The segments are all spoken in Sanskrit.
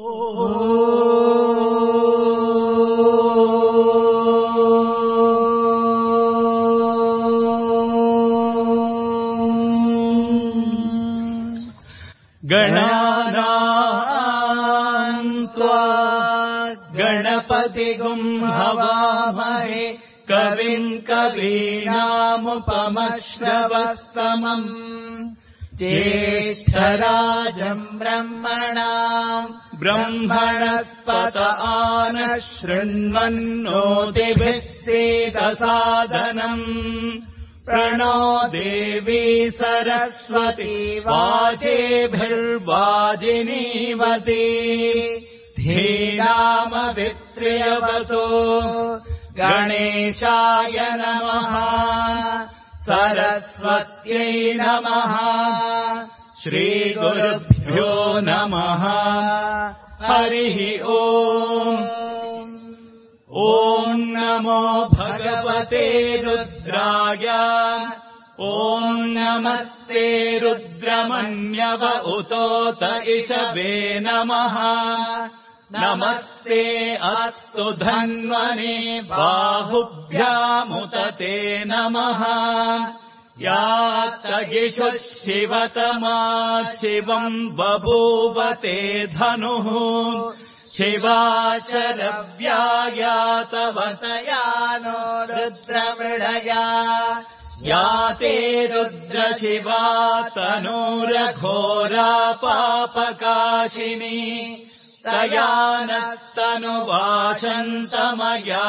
गणानाम् त्वा गणपतिगुम् हवामहे कविम् कवीनामुपमश्रवस्तमम् ज्येष्ठराजम् ब्रह्मणस्पत आनः शृण्वन्नोतिभिः सीदसादनम् प्रणो देवी सरस्वती वाजेभिर्वाजिनीवती धीनामवित्र्यवतो गणेशाय नमः सरस्वत्यै नमः श्रीगुरुभ्यो नमः हरिः ओम् ॐ नमो भगवते रुद्राय ॐ नमस्ते रुद्रमन्यव उतोत इषवे नमः नमस्ते अस्तु धन्वने बाहुभ्यामुत ते नमः यातगिषुः शिवतमा शिवम् बभूवते धनुः शिवा शरव्यायातवतया नो रुद्रमृडया याते रुद्रशिवा तनूरघोरा पापकाशिनी तया नस्तनुवाशन्तमया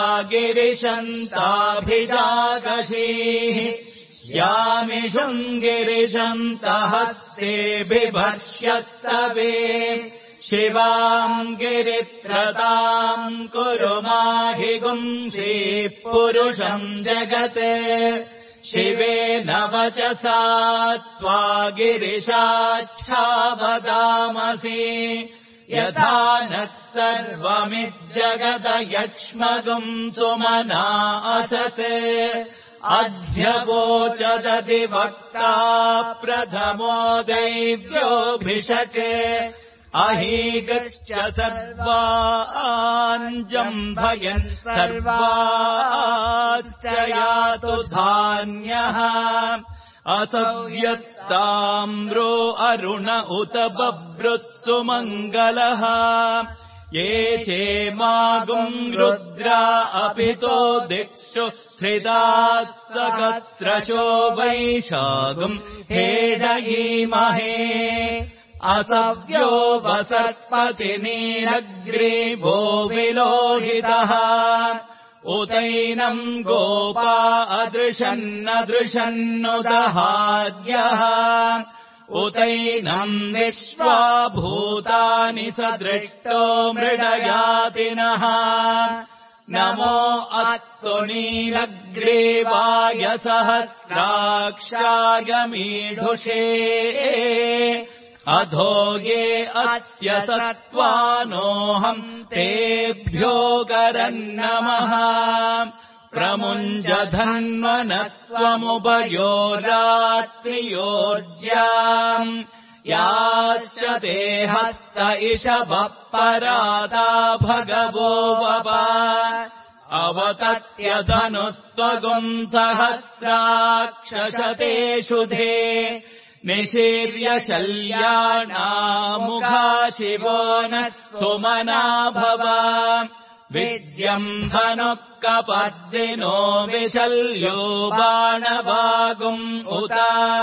गिरिशन्ताभिजागशीः यामिषुम् गिरिशन्तहस्ते बिभर्ष्यस्तवे शिवाम् गिरित्रताम् कुरु माहि गुंसीः पुरुषम् जगत् शिवेन वचसा त्वा गिरिशाच्छावदामसि यथा नः सर्वमिज्जगदयक्ष्मगुम् सुमना असत् अध्यवोचदधिवक्ता प्रथमो दैव्योऽभिषक् अहीगश्च सर्वाञ्जम्भयन् सर्वाश्च यातु धान्यः असव्यस्ताम्रो अरुण उत बभ्रुः सुमङ्गलः ये चेमागुम् रुद्रा अपितो दिक्षु श्रिदाः सहस्रशो वैशागुम् हेडयीमहे असव्यो वसर्पतिनीलग्रीवो विलोहितः उतैनम् गोपा अदृशन्नदृशन्नुदहाद्यः उतैनम् विश्वा भूतानि सदृष्टो मृडयातिनः नमो अस्तु नीलग्रीवाय सहस्राक्षाय मीढुषे अधो ये अस्य सत्त्वानोऽहम् तेभ्यो करन्नमः प्रमुञ्जधन्वनस्त्वमुभयोरात्रियोज्याम् याश्च ते हस्त इषवः पराता भगवो वप अवतत्यधनुस्त्वगुम् सहस्राक्षशते शुधे निशीर्य शल्याणामुखा शिवो नः सुमना भव विज्यम् धनुः कपर्दिनो विशल्यो बाणवागुम् उत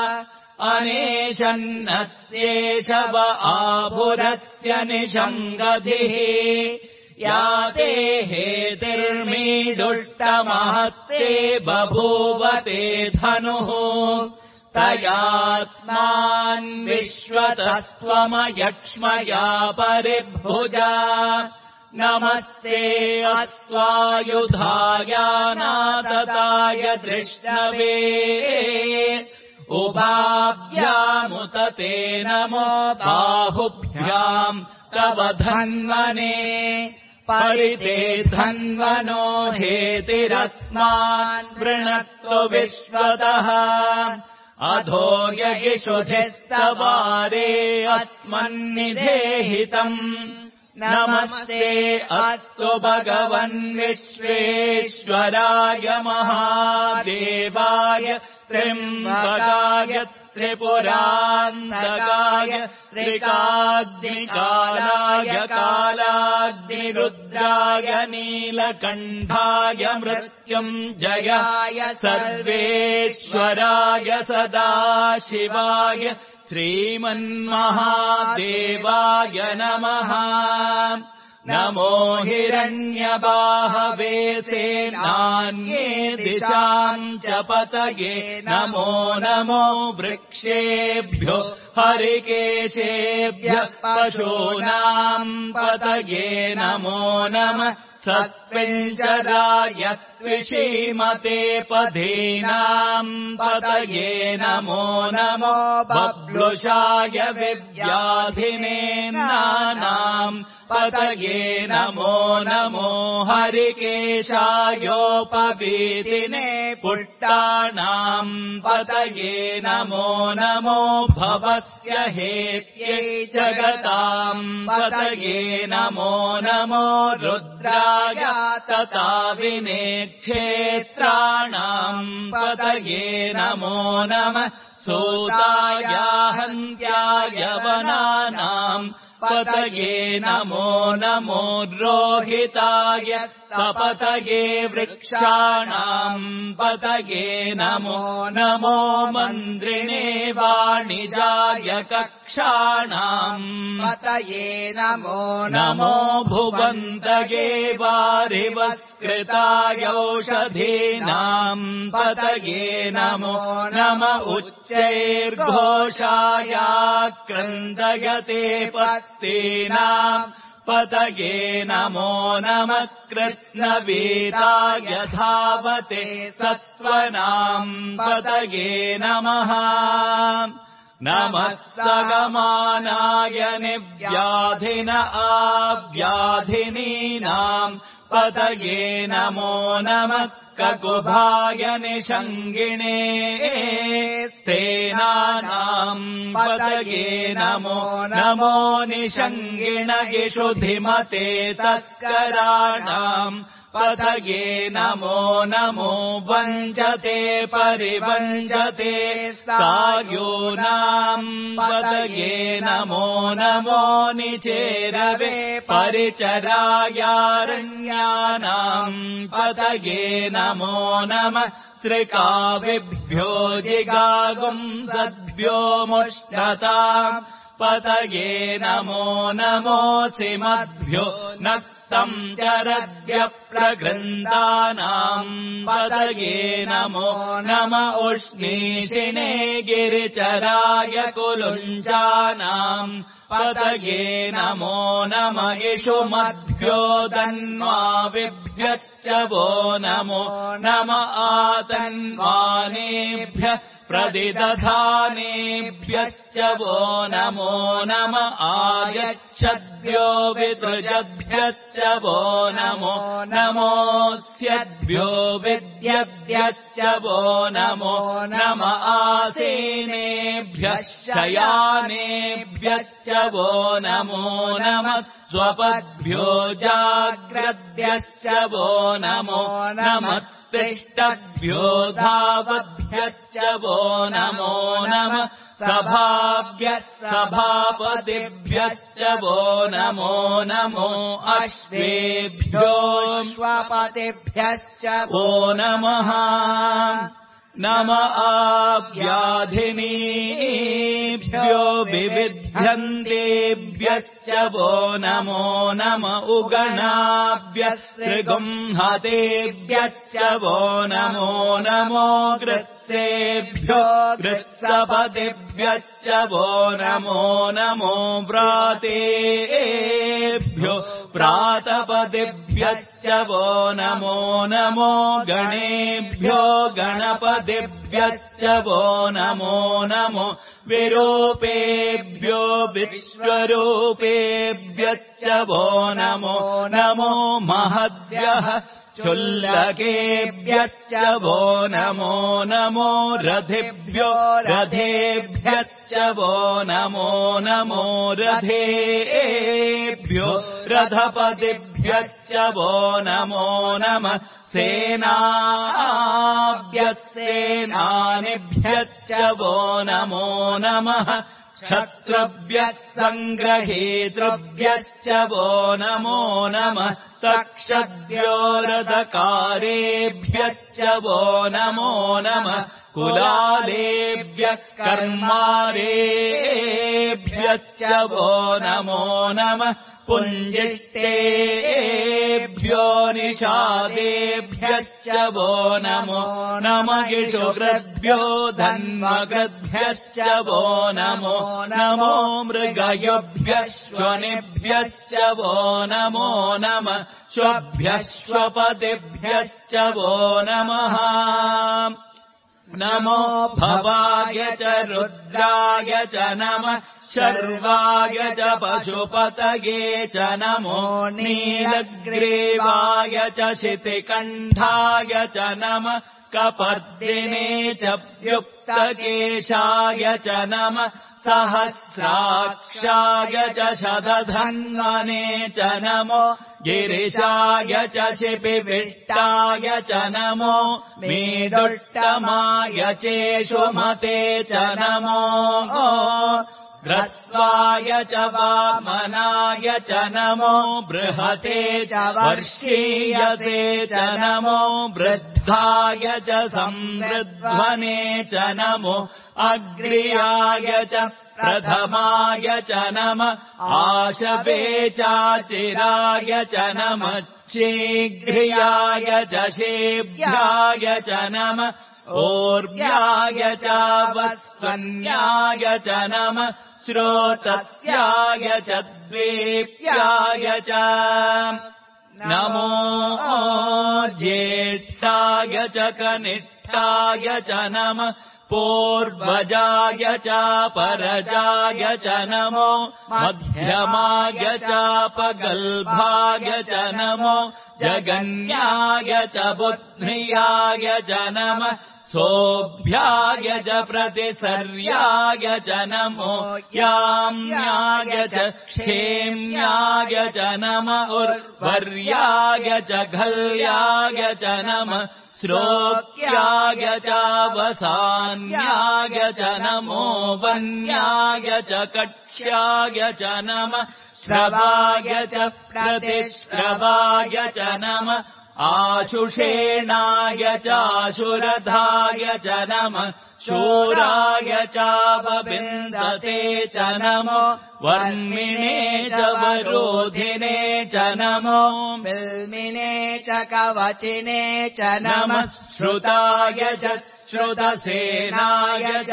अनेशन्नस्येषव आभुरस्य निषङ्गधिः याते हेतिर्मीडुष्टमहस्ते बभूवते धनुः तयास्मान्विश्वतस्त्वमयक्ष्मया परिभुजा नमस्ते अस्त्वायुधायानातताय धृष्णवे उभाभ्यामुत ते नमो बाहुभ्याम् तव धन्वने परिते धन्वनो हेतिरस्मान् वृणक्तु विश्वतः अधो ययिषुधिस्तवारे अस्मन्निधेहितम् नमस्ते अस्तु भगवन् विश्वेश्वराय महादेवाय त्र्यम्बकाय त्रिपुरान्तकाय त्रिकाग्निकालाय कालाग्निरुद्राय नीलकण्ठाय मृत्युञ्जयाय सर्वेश्वराय सदाशिवाय श्रीमन्महादेवाय नमः। नमो हिरण्यबाहवे सेनान्ये दिशाम् च पतये नमो नमो वृक्षेभ्यो हरिकेशेभ्यः पशूनाम् पतये नमो नमः सस्मिञ्चराय त्विषीमते पधीनाम् पतये नमो नमो बभ्रुषाय विव्याधिनेनानाम् पतये नमो नमो हरिकेशायोपवीतिने पुट्टाणाम् पतये नमो नमो भवस्य हेत्यै जगताम् पतये नमो नमो रुद्राय तथा विनेक्षेत्राणाम् पतये नमो नमः सूताय हन्त्याय वनानाम् पतये नमो नमो रोहिताय सपतये वृक्षाणाम् पतये नमो नमो मन्द्रिणे वाणिजाय कक्षाणाम् पतये नमो नमो भुवन्तये वारिवस्कृतायौषधीनाम् पतये नमो नम उच्चैर्घोषायाक्रन्दयते पत्तीनाम् पतये नमो नमः कृत्स्नवीराय धावते सत्त्वनाम् पतये नमः नमः सगमानाय निव्याधिन आव्याधिनीनाम् पतये नमो नमः ककुभाय निषङ्गिणे सेनानाम् पतये नमो नमो निषङ्गिणगिषुधिमते तस्कराणाम् पतये नमो नमो वञ्चते परिवञ्चते सायूनाम् पतये नमो नमो निचेरवे परिचरायारण्यानाम् पतये नमो नमः श्रिकाविभ्यो जिगागुंसद्भ्यो मुष्टताम् पतये नमो नमो सिमद्भ्यो नक्तम् चरद्यप्रगृन्तानाम् पतये नमो नम उष्णीषिणे गिरिचराय कुलुञ्जानाम् पतये नमो नम इषुमद्भ्यो दन्वाविभ्यश्च वो नमो नम आतन्वानेभ्यः प्रतिदधानेभ्यश्च वो नमो नम आयच्छद्भ्यो वितृजद्भ्यश्च वो नमो नमोऽस्यद्भ्यो विद्यभ्यश्च वो नमो नम आसीनेभ्यः शयानेभ्यश्च वो नमो नमः स्वपद्भ्यो जाग्रद्भ्यश्च वो नमो नमः तिष्ठद्भ्यो धावद्भ्यश्च वो नमो नमः सभाभ्यः सभापतिभ्यश्च वो नमो नमो अश्वेभ्योऽश्वपतिभ्यश्च वो नमः नम आव्याधिनीभ्यो विविध्यन्तेभ्यश्च वो नमो नम उगणाभ्यः त्रिगुंहतेभ्यश्च वो नमो नमो गृत्सेभ्यो गृत्सपतिभ्यश्च वो नमो नमो व्रातेभ्यो प्रातपतिभ्यश्च वो नमो नमो गणेभ्यो गणपतिभ्यश्च वो नमो नमो विरूपेभ्यो विश्वरूपेभ्यश्च वो नमो नमो महद्भ्यः चुल्लकेभ्यश्च वो नमो नमो रथेभ्यो रथेभ्यश्च वो नमो नमो रथेभ्यो रथपतिभ्यश्च वो नमो नमः सेनाभ्यः वो नमो नमः क्षत्रुभ्यः सङ्ग्रहेतृभ्यश्च वो नमो नमः तक्षद्भ्यो रथकारेभ्यश्च वो नमो नमः कुलालेभ्यः कर्मारेभ्यश्च वो नमो नमः पुञ्जिष्टेभ्यो निषादेभ्यश्च वो नमो नमः इषुकृद्भ्यो धन्वकृद्भ्यश्च वो नमो नमो मृगयोभ्यः श्वनेभ्यश्च वो नमो नमः श्वभ्यः श्वपतिभ्यश्च वो नमः नमो भवाय च रुद्राय च नमः शर्वाय च पशुपतये च नमो नीलग्रीवाय च शितिकण्ठाय च नमः कपर्दिने च युक्तकेशाय च नमः सहस्राक्षाय च शतधन्वने च नमो गिरिशाय च शिपिविष्टाय च नमो मेदुष्टमाय चेषुमते च नमो ह्रस्वाय च वामनाय च नमो बृहते च वर्षीयते च नमो वृद्धाय च संवृध्वने च नमो अग्र्याय च प्रथमाय च नमः आशवे चाचिराय च नमः शीघ्र्याय च शेभ्याय च नमः ओर्व्याय च वस्वन्याय च नमः श्रोतस्याय च द्वेप्याय च नमो ज्येष्ठाय च कनिष्ठाय च नमः पूर्वजाय च परजाय च नमो मध्यमाय चापगल्भाय च नमो जगन्याय च बुद्ध्याय च नमः सोऽभ्याय च प्रतिसर्याय च नमो याम्याय च क्षेम्याय च नमः उर्वर्याय च घल्याय च नमः श्रोक्याय च वसान्याय च नमो वन्याय च कक्ष्याय च नमः श्रवाय च प्रतिश्रवाय च नमः आशुषेणाय चाशुरधाय च नमः शूराय चावविन्दते च नमो वर्मिणे च वरोधिने च नमो बिल्मिने च कवचिने च नमः श्रुताय च श्रुतसेनाय च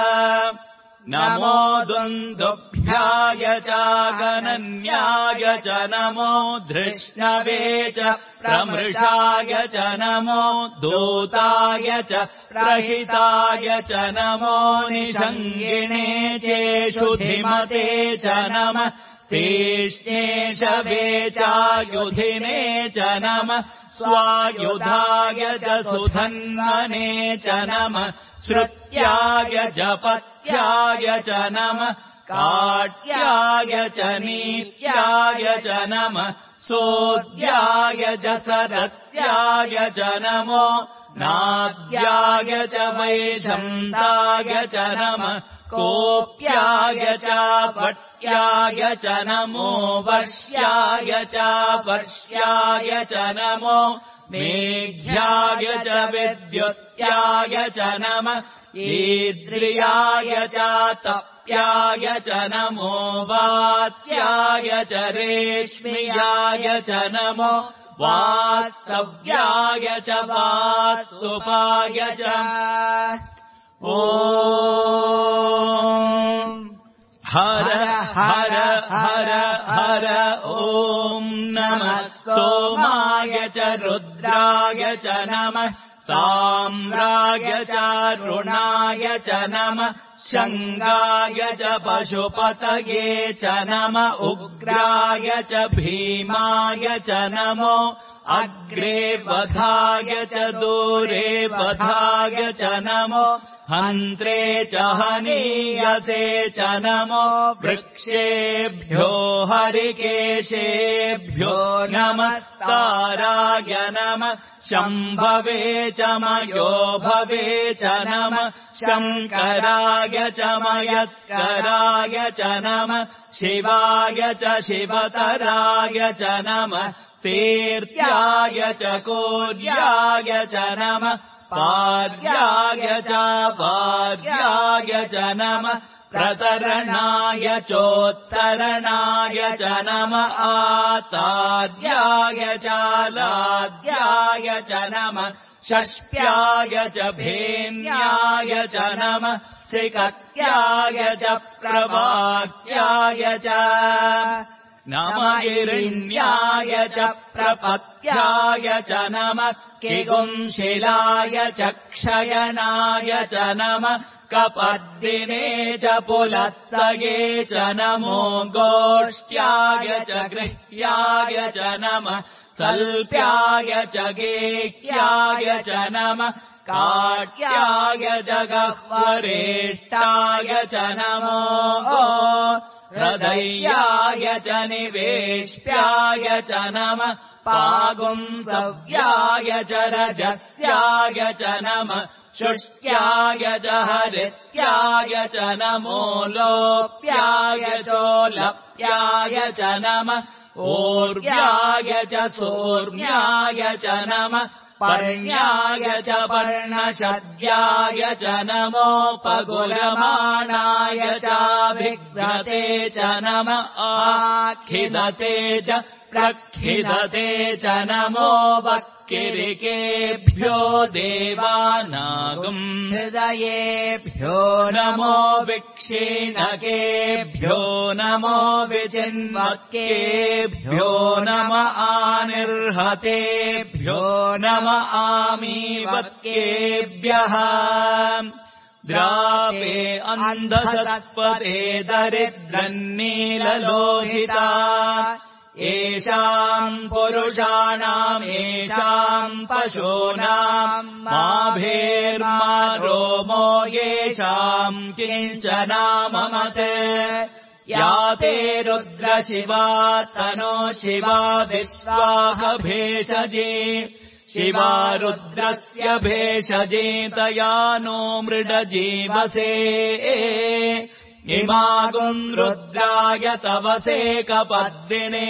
नमो दुन्दुभ्याय च गणन्याय च नमो धृष्णवे च प्रमृषाय च नमो दूताय च प्रहिताय च नमो निषङ्गिणे चेषुधिमते च नमः तीक्ष्णेशवे चायुधिने च नमः स्वायुधाय च सुधन्वने च नमः श्रुत्याय जपत्याय च नमः काट्याय च नीत्याय च नमः सोद्याय च सरस्याय च नमो नाद्याय च वैशन्ताय च नमः कोप्याय च पट्याय च नमो वर्ष्याय च वर्ष्याय च नमो मेघ्याय च विद्युत्याय च नमः ईद्रियाय च तप्याय च नमो वात्याय च रेश्म्याय च नमो वास्तव्याय च वास्तुपाय च ॐ हर हर हर हर ॐ नमः सोमाय च रुद्राय च नमः ताम्राय च रुणाय च नमः शङ्गाय च पशुपतये च नमः उग्राय च भीमाय च नमो अग्रे वधाय च दूरे वधाय च नमो हन्त्रे च हनीयसे च नमो वृक्षेभ्यो हरिकेशेभ्यो नमस्ताराय नमः शम्भवे च मयो भवे च नमः शङ्कराय च मयस्कराय च नमः शिवाय च शिवतराय च नमः तीर्थ्याय च कोर्याय च नमः पार्याय च पार्याय च नमः प्रतरणाय चोत्तरणाय च नमः आतार्याय च लाद्याय च नमः षष्ट्याय च भेन्याय च नमः सिकत्याय च प्रवाक्याय च नमः हिरण्याय च प्रपत्याय च नमः किगुंशिलाय च क्षयनाय च नमः कपर्दिने च पुलत्तये च नमो गोष्ठ्याय च गृह्याय च नमः सल्प्याय च गेह्याय च नमः काट्याय च गह्वरेष्टाय च नमो हृदयाय च निवेष्ट्याय च नमः पागुंसव्याय च रजस्याय च नमः शुष्ट्याय च हरित्याय च नमो लोप्याय चोलप्याय च नमः ऊर्व्याय च सोर्म्याय च नमः पर्ण्याय च पर्णशद्याय च नमोपगुलमाणाय चाभिघ्नते च नमः आखिदते च प्रखिदते च नमो वक्किरिकेभ्यो देवानागुम् हृदयेभ्यो नमो विक्षीणकेभ्यो नमो विचिन्वक्केभ्यो नम आनिर्हतेभ्यो नम आमीवक्केभ्यः द्रापे अन्धसत्पते दरिद्रन्नीललोहिता येषाम् पुरुषाणाम् येषाम् पशूनाम् माभेर्मा रोमो येषाम् किञ्चनाममते याते रुद्रशिवा तनो शिवा विश्वाह भेषजे शिवा रुद्रस्य भेषजेतया नो मृडजीवसे इमागुम् रुद्राय तवसे कपद्दिने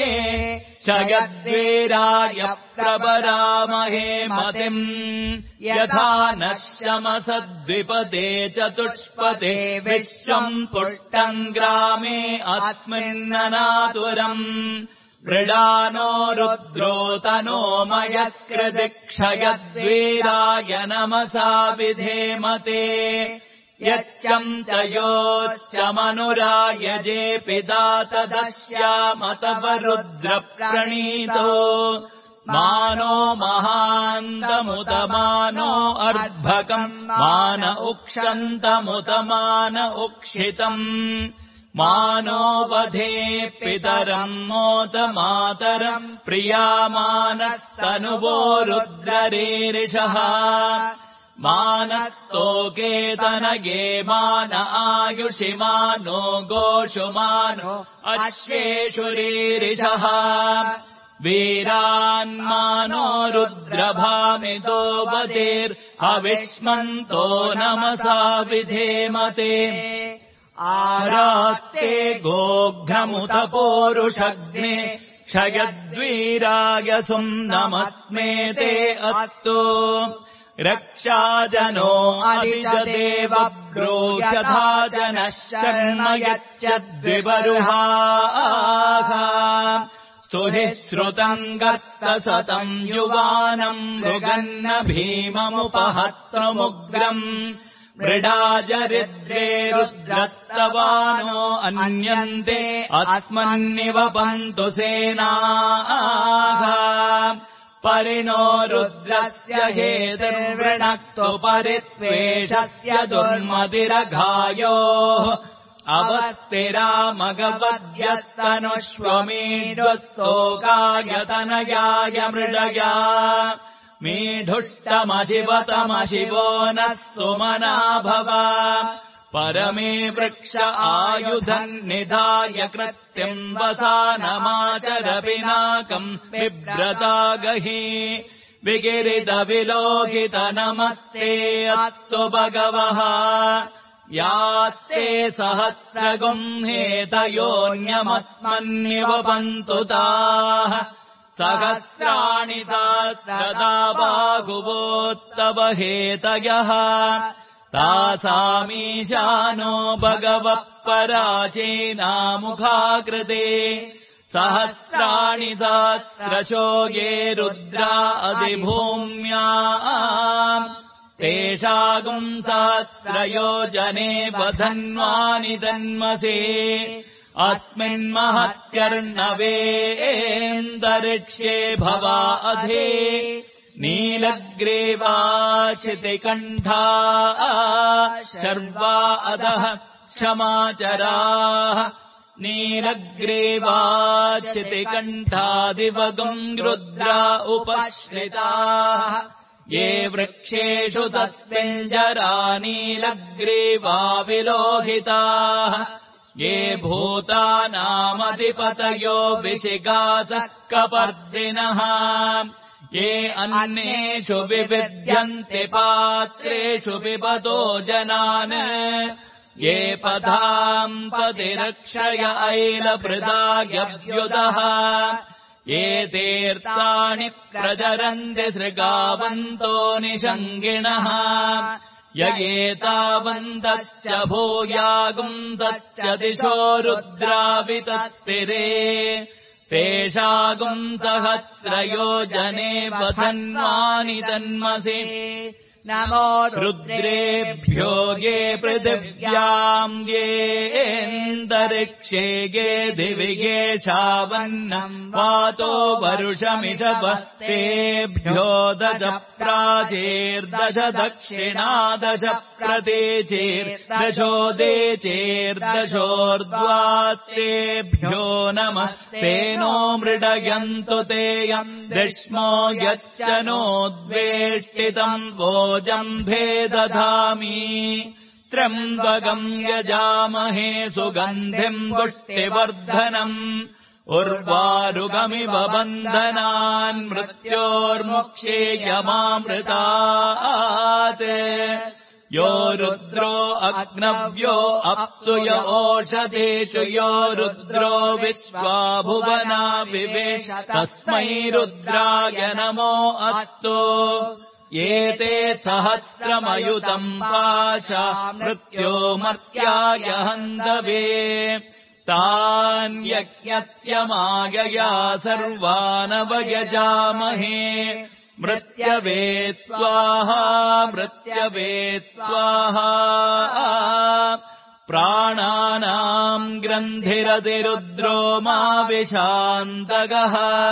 शयद्वीराय प्रबरामहे मतिम् यथा नः शमसद्विपदे चतुष्पदे विश्वम् पुष्टम् ग्रामे अस्मिन्ननातुरम् मृडानो रुद्रो तनो मयस्कृदिक्षयद्वीराय नमसा विधेमते यच्चम् च योश्च मनुरायजे पिता तदस्यामतवरुद्रप्रणीतो मानो महान्तमुतमानो अर्भकम् मान उक्षन्तमुतमान उक्षितम् मानो वधे पितरम् मोत मातरम् प्रियामानस्तनुवो रुद्ररीरिषः मानस्तोकेतनगे मान आयुषि मानो गोषु मानो अश्वेषुरीरिषः वीरान्मानो रुद्रभामितो वधेर्हविष्मन्तो नमसा विधेमते आरात्ते गोघ्रमुत पोरुषग्ने क्षयद्वीराय सुम्नमस्मेते अस्तु रक्षाजनो अधिजदेवब्रूह्यथा जनः शर्म यच्चद्विबरुहाः स्तुहिः श्रुतम् गर्तसतम् युवानम् मृगन्न भीममुपहत्तमुग्रम् मृडाजरिद्रे रुद्रस्तवानो अन्यन्ते अस्मन्निवपन्तु सेनाः परिणो रुद्रस्य हेतिर्वृणक्तु परित्वेषस्य दुर्मतिरघायोः अवस्थिरामगवद्यस्तनुष्वमीडुस्तोकाय तनयाय मृडया मीढुष्टमशिवतमशिवो नः सुमना भव परमे वृक्ष आयुधम् निधाय कृत्यम् वसानमाचर पिनाकम् बिभ्रता गहि विगिरितविलोकित नमस्ते अस्तु भगवः यात्ते सहस्रगुंहेतयोऽन्यमस्मन्निव पन्तु ताः सहस्राणि सहस्रदा बाहुवोत्तव हेतयः तासामीशानो भगवः पराचेनामुखाकृते सहस्राणि सहस्रशो ये रुद्रा अधिभूम्या तेषागुम् सहस्रयोजने वधन्वानि तन्मसे अस्मिन्महत्यर्णवेन्दरिक्ष्ये भवा अधे नीलग्रीवाशितिकण्ठा शर्वा अधः क्षमाचराः नीलग्रीवाशितिकण्ठादिवगुम् रुद्रा उपश्रिताः ये वृक्षेषु तस्मिञ्जरा नीलग्रीवा विलोहिताः ये भूतानामधिपतयो विशिगासः कपर्दिनः ये अन्नेषु विविध्यन्ति पात्रेषु पिबतो जनान् ये पदाम् पतिरक्षय ऐलभृदाग्यभ्युदः ये तीर्थानि प्रचरन्ति सृगावन्तो निषङ्गिणः य एतावन्तश्च भूयागुंसश्च दिशो रुद्रावितस्तिरे तेषागुम् सहस्रयोजने वधन्वानि तन्मसि नमो रुद्रेभ्यो ये पृथिव्याम् येऽन्तरिक्षे ये दिवि येषावन्नम् वातो वरुषमिषवस्तेभ्यो दश प्राचेर्दश दक्षिणादश प्रतीचेर्दशोदेचेर्दशोर्ध्वास्तेभ्यो नमः तेनो मृडयन्तु तेयम् दक्ष्मो यश्च नोद्वेष्टितम् भोजम्भे दधामि त्र्यम्बकम् यजामहे सुगन्धिम् पुष्टिवर्धनम् उर्वारुकमिव बन्धनान् मृत्योर्मुक्षेयमामृतात् यो रुद्रो अग्नव्यो अप्सु य ओषधेषु यो रुद्रो विश्वा भुवना विवेश तस्मै रुद्राय नमो अस्तु एते सहस्रमयुतम् पाशा मृत्यो मर्त्याय हन्तवे तान् यज्ञस्य मायया सर्वानवयजामहे मृत्यवे स्वाहा मृत्यवे स्वाहा प्राणानाम् ग्रन्थिरतिरुद्रो मा विशान्तगः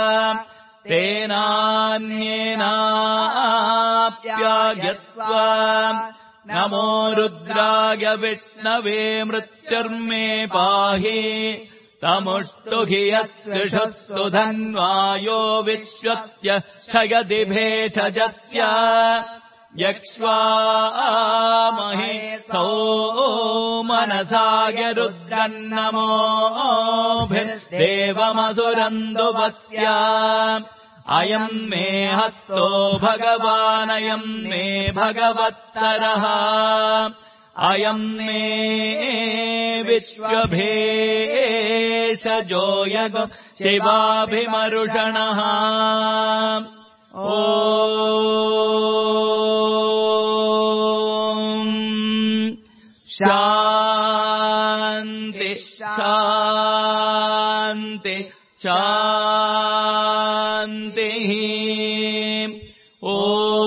तेनान्येनाप्यायस्व नमो रुद्राय विष्णवे मृत्युर्मे पाहि तमुष्टु हि यस्विषस्तु धन्वायो विश्वस्य क्षयति भेषजस्य यक्ष्वामहे सौमनसाय रुद्रन्नमोभिर्देवमसुरन्दुवस्य अयम् मे हस्तो भगवानयम् मे भगवत्तरः अयम् मे विश्वभेषजो यग शिवाभिमरुषणः ॐ शान्ति शान्ति शान्तिः ॐ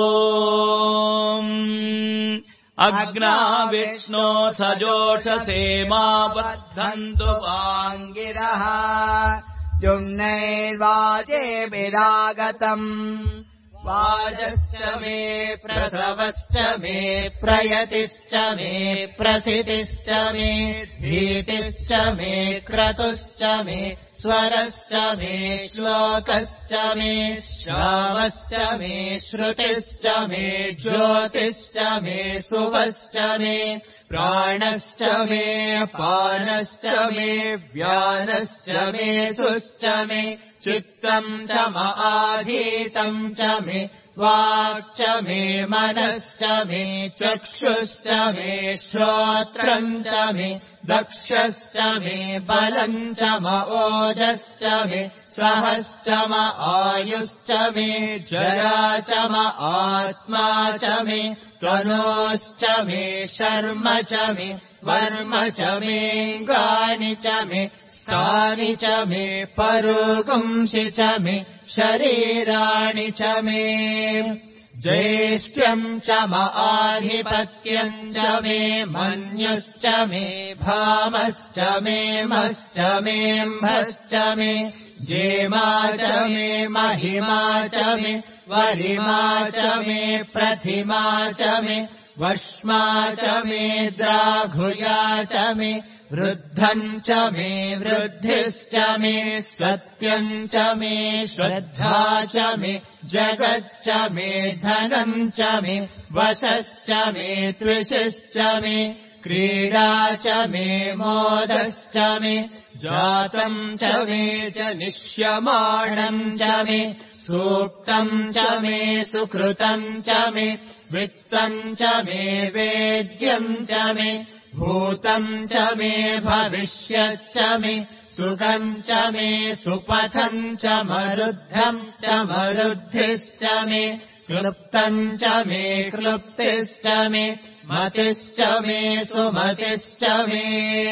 अग्ना विष्णो सजोषसे मा बद्धन्तु वाङ्गिरः युम्नैर्वाचेभिरागतम् वाचश्च मे प्रसवश्च मे प्रयतिश्च मे प्रसितिश्च मे धीतिश्च मे क्रतुश्च मे स्वरश्च मे श्लोकश्च मे श्रावश्च मे श्रुतिश्च मे ज्योतिश्च मे सुवश्च मे प्राणश्च मे पानश्च मे व्यानश्च मे सुश्च मे चित्तम् च आधीतम् च मे वाक् च मे मनश्च मे चक्षुश्च मे श्रोत्रम् च मे दक्षश्च मे बलम् च ओजश्च मे सहश्च आयुश्च मे जरा च आत्मा च मे तनोश्च मे शर्म च मे वर्म च मेऽङ्गानि च मे स्थानि च मे परोगुंसि च मे शरीराणि च मे ज्येष्ठ्यम् च आधिपत्यम् च मे मन्युश्च मे भामश्च मे मश्च मेऽम्भश्च मे जेमा च मे महिमा च मे वरिमा च मे प्रतिमा च मे वश्मा च मे द्राघुया च मे वृद्धम् च मे वृद्धिश्च मे सत्यम् च मे श्रद्धा च मे जगच्च मे धनम् च मे वशश्च मे त्विषश्च मे क्रीडा च मे मोदश्च मे जातम् च मे च निष्यमाणम् च मे सूक्तम् च मे सुकृतम् च मे वित्तम् च मे वेद्यम् च मे भूतम् च मे भविष्यच्च मे सुखम् च मे सुपथम् च मरुद्धम् च मरुद्धिश्च मे क्लुप्तम् च मे क्लुप्तिश्च मे मतिश्च मे सुमतिश्च मे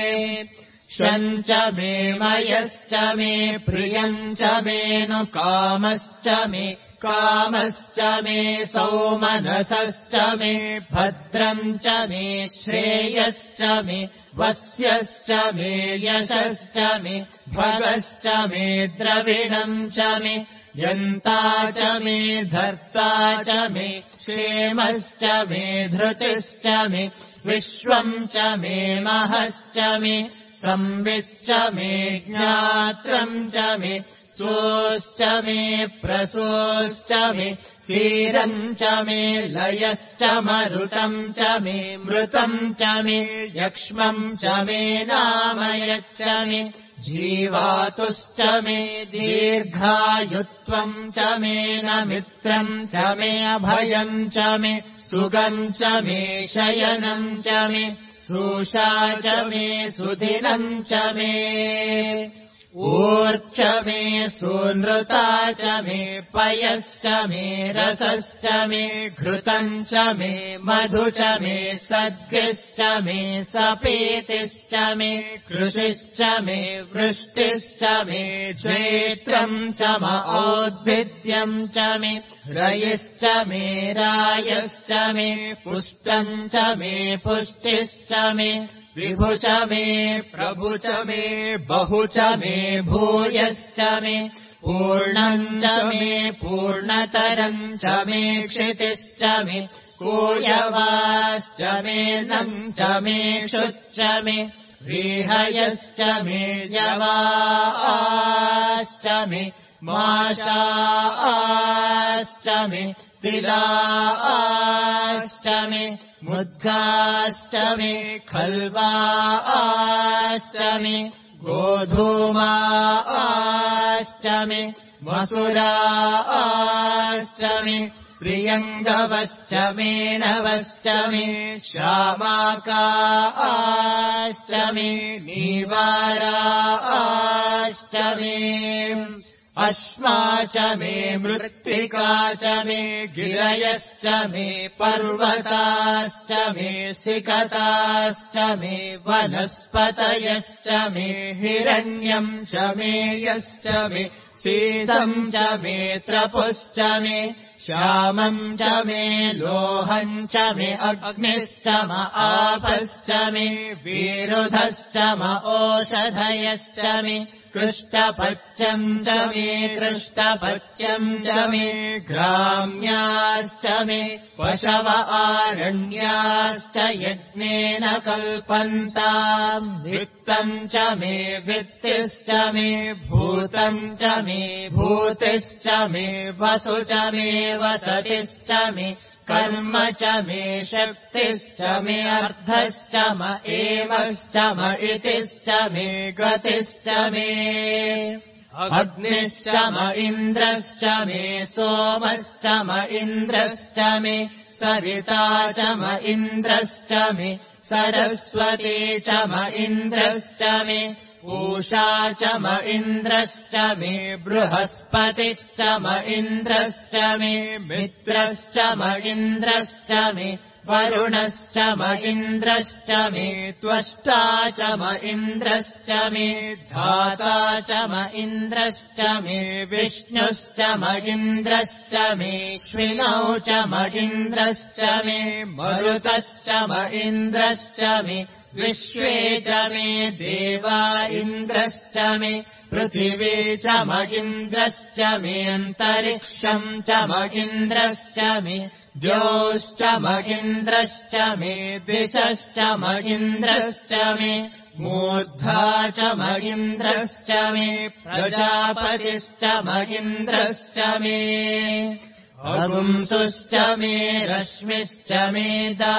क्षम् च मे मयश्च मे प्रियम् च मे नु कामश्च मे कामश्च मे सौमनसश्च मे भद्रम् च मे श्रेयश्च मे वस्यश्च मे यशश्च मे भगश्च मे द्रविणम् च मे यन्ता च मे धर्ता च मे क्षेमश्च मे धृतिश्च मे विश्वम् च मे महश्च मे संविच्च मे ज्ञात्रम् च मे सोश्च मे प्रसोश्च मे क्षीरम् च मे लयश्च मरुतम् च मे मृतम् च मे यक्ष्मम् च मे नामयच्च मे जीवातुश्च मे दीर्घायुत्वम् च मे न मित्रम् च मे अभयम् च मे सुगम् च मे शयनम् च मे सूषा च मे सुदिनम् च मे ऊर्च मे सूनृता च मे पयश्च मे रसश्च मे घृतम् च मे मधु च मे सद्गिश्च मे सपीतिश्च मे कृषिश्च मे वृष्टिश्च मे क्षेत्रम् च औद्भिद्यम् च मे रयिश्च मे रायश्च मे पुष्टम् च मे पुष्टिश्च मे विभु च मे प्रभु च मे बहु च मे भूयश्च मे पूर्णम् च मे पूर्णतरम् च मे क्षितिश्च मे कूयवाश्च मे नम् च मे क्षुच्च मे व्रीहयश्च मे यवाश्च मे माशाश्च मे तिलाश्च मे मुद्गाश्च मे खल्वाश्च मे गोधूमाश्च मे मसुराश्च मे प्रियङ्गवश्च मे नवश्च मे श्यामाकाश्च मे नीवाराश्च मे अश्मा च मे मृत्तिका च मे गिरयश्च मे पर्वताश्च मे सिकताश्च मे वनस्पतयश्च मे हिरण्यम् च मे यश्च मे सीसम् च मे त्रपुश्च मे श्यामम् च मे लोहम् च मे अग्निश्च म आपश्च मे विरुधश्च म ओषधयश्च मे कृष्टपत्यम् च मे कृष्टपत्यम् च मे ग्राम्याश्च मे पशव आरण्याश्च यज्ञेन कल्पन्ताम् वित्तम् च मे वित्तिश्च मे भूतम् च मे भूतिश्च मे वसु च मे वसतिश्च मे कर्म च मे शक्तिश्च मे अर्थश्च म एवश्च म इतिश्च मे गतिश्च मे अग्निश्च म इन्द्रश्च मे सोमश्च म इन्द्रश्च मे सविता च म इन्द्रश्च मे सरस्वती च म इन्द्रश्च मे पूषा च म इन्द्रश्च मे बृहस्पतिश्च म इन्द्रश्च मे मित्रश्च म इन्द्रश्च मे वरुणश्च म इन्द्रश्च मे त्वष्टा च म इन्द्रश्च मे धाता च म इन्द्रश्च मे विष्णुश्च म इन्द्रश्च मे श्विनौ च म इन्द्रश्च मे मरुतश्च म इन्द्रश्च मे विश्वे च मे देवा इन्द्रश्च मे पृथिवी च म इन्द्रश्च मे अन्तरिक्षम् च म इन्द्रश्च मे द्योश्च म इन्द्रश्च मे दिशश्च म इन्द्रश्च मे मूर्धा च म इन्द्रश्च मे प्रजापतिश्च म इन्द्रश्च मे अगुंसुश्च मे रश्मिश्च मे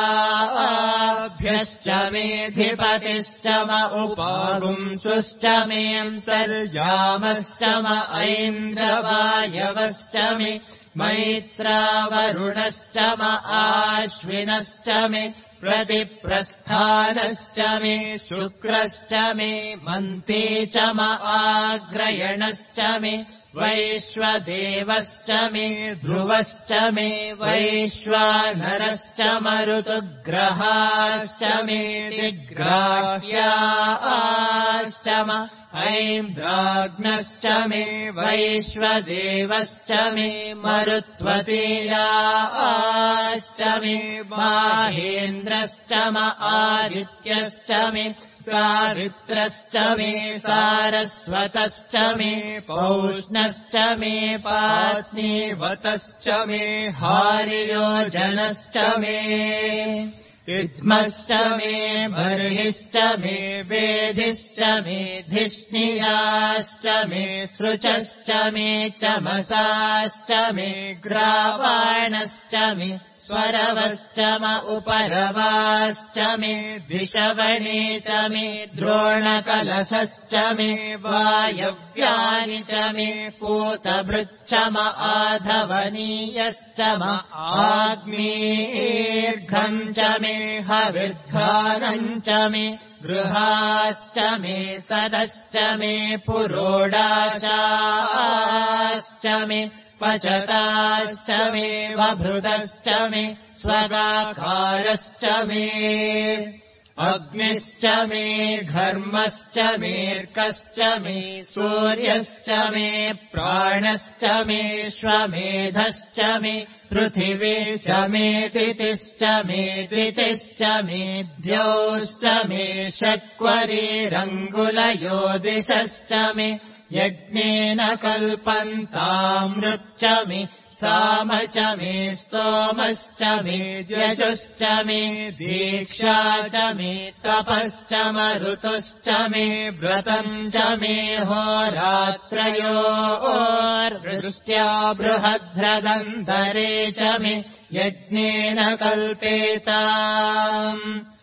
दाभ्यश्च मेऽधिपतिश्च म उपागुंसुश्च मे अन्तर्यामश्च म ऐन्द्रवायवश्च मे मैत्रावरुणश्च म आश्विनश्च मे प्रतिप्रस्थानश्च मे शुक्रश्च मे मन्ते च म आग्रयणश्च मे वैश्वदेवश्च मे ध्रुवश्च मे वैश्वानरश्च मरुतुग्रहाश्च मे दिग्राह्याश्च म ऐन्द्राग्नश्च मे वैश्वदेवश्च मे मरुत्वतीयाश्च मे माहेन्द्रश्च म आदित्यश्च मे सावित्रश्च मे सारस्वतश्च मे पौष्णश्च मे पात्नीवतश्च मे हार्योजनश्च मे इद्मश्च मे बर्हिश्च मे वेधिश्च मे धिष्णियाश्च मे सृचश्च मे चमसाश्च मे ग्रावाणश्च मे स्वरवश्च म उपरवाश्च मे दिशवणे च मे द्रोणकलशश्च मे वायव्यानि च मे पूतभृच्च म आधवनीयश्च म आग्नेर्घम् च मे हविर्धानम् च मे गृहाश्च मे सदश्च मे पुरोडाशाश्च मे पचताश्च मे वभृतश्च मे स्वगाकारश्च मे अग्निश्च मे घर्मश्च मेऽर्कश्च मे सूर्यश्च मे प्राणश्च मे श्वमेधश्च मे पृथिवी च मे तिथिश्च मे दितिश्च मे द्यौश्च मे षट्क्वरीरङ्गुलयो दिशश्च मे यज्ञेन कल्पन्तामृच्च मे साम च मे स्तोमश्च मे यजुश्च मे दीक्षा च मे तपश्च मरुतुश्च मे व्रतम् च मे होरात्रयोर्वृष्ट्या बृहद्रदन्तरे च मे यज्ञेन कल्पेताम्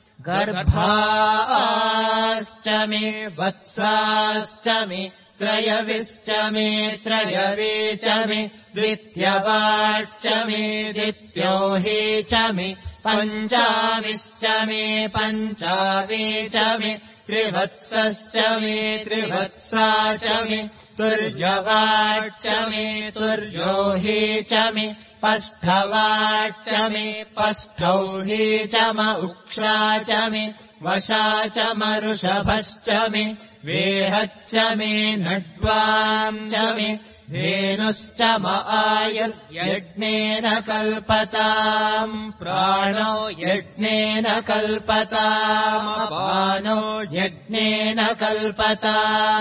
गर्भाश्च मे वत्साश्च मे त्रयविश्च मे त्रयवे च मे द्वित्यवाच्च मे द्वित्योहे च मे पञ्चाविश्च मे पञ्चावे च मे त्रिवत्सश्च मे त्रिवत्सा च मे तुर्यवाच्च मे तुर्योहे च मे पष्ठवाच्च मे पष्ठौहे च म उक्षा च मे वशा च मरुषभश्च मे वेहच्च मे नड्वाम् च मे धेनुश्च म आयुर्यज्ञेन कल्पताम् प्राणो यज्ञेन कल्पताम् अपानो यज्ञेन कल्पताम्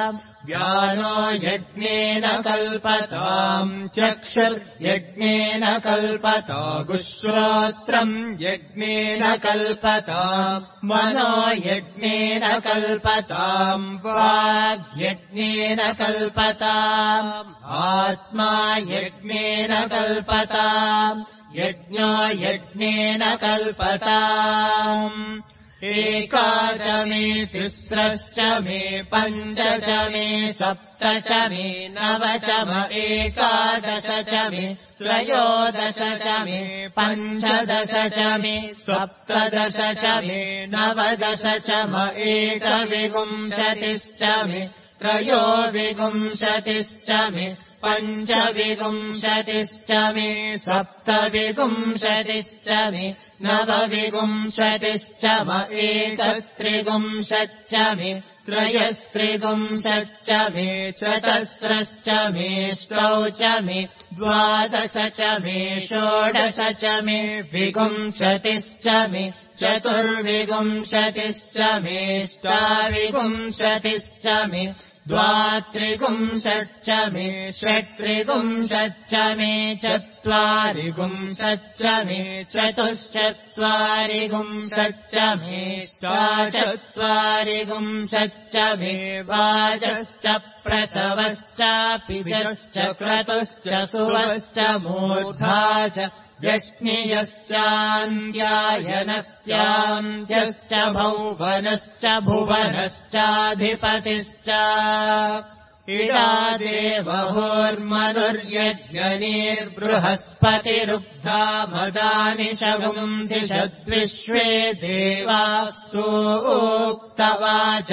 व्यानो यज्ञेन कल्पताम् चक्षुर्यज्ञेन कल्पता गुश्रोत्रम् यज्ञेन कल्पताम् मनो यज्ञेन कल्पताम् वाग्यज्ञेन कल्पताम् आत्मा यज्ञेन कल्पताम् यज्ञो यज्ञेन कल्पताम् एकाच मे तिस्रश्च मे पञ्च च मे सप्त च मे नव च म एकादश च मे त्रयोदश च मे पञ्चदश च मे सप्तदश च मे नवदश च म एकविंशतिश्च मे त्रयोविंशतिश्च मे पञ्चविंशतिश्च मे सप्तविंशतिश्च मे नवविंशतिश्च म एकत्रिंशच्च मे त्रयस्त्रिंशच्च मे चतस्रश्च मे ष्टौ च मे द्वादश च मे षोडश च मे विंशतिश्च मे चतुर्विंशतिश्च मे ष्टाविंशतिश्च मे द्वात्रिंशच्च मे षट्त्रिंशच्च मे चत्वारिंशच्च मे चतुश्चत्वारिंशच्च मे षट्चत्वारिंशच्च मे वाजश्च प्रसवश्चापिजश्च क्रतुश्च सुवश्च मूर्धा च व्यश्नियश्चान्द्यायनश्चान्त्यश्च भौवनश्च भुवनश्चाधिपतिश्च इडा देवहोर्मनुर्यज्ञनिर्बृहस्पतिरुग्धा मदानि शगुंधिषद्विश्वे देवाः सूक्तवाच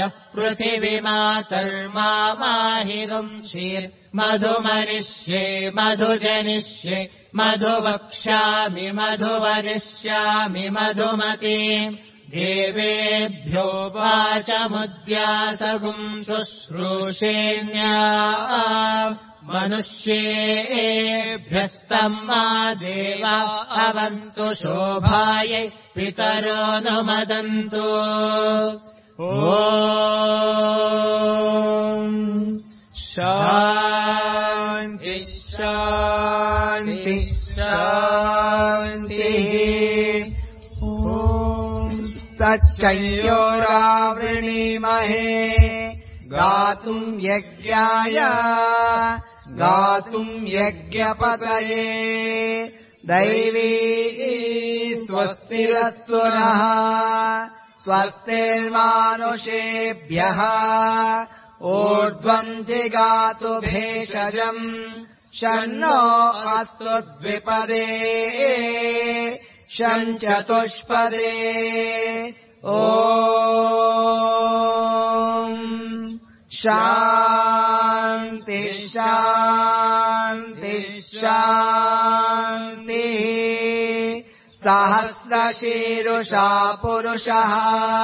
पृथिवीमातर्मामाहिगुंशीर्मधुमनिष्ये मधुजनिष्ये मधुवक्ष्यामि मधुवनिष्यामि मधुमती देवेभ्यो वाचमुद्यासगुं शुश्रूषेण्या मनुष्येभ्यस्तम् मा देवा अवन्तु शोभायै पितरो नुमदन्तु ॐ शान्ति शान्ति शान्तिः तच्चयोरावृणीमहे गातुम् यज्ञाय गातुम् यज्ञपतये दैवी स्वस्तिरस्तु नः स्वस्तिर्मानुषेभ्यः ऊर्ध्वम् जिगातु भेषजम् शन्नो अस्तु द्विपदे शञ्चतुष्पदे ॐ शान्ति शान्ति शान्तिः सहस्रशीरुषा पुरुषः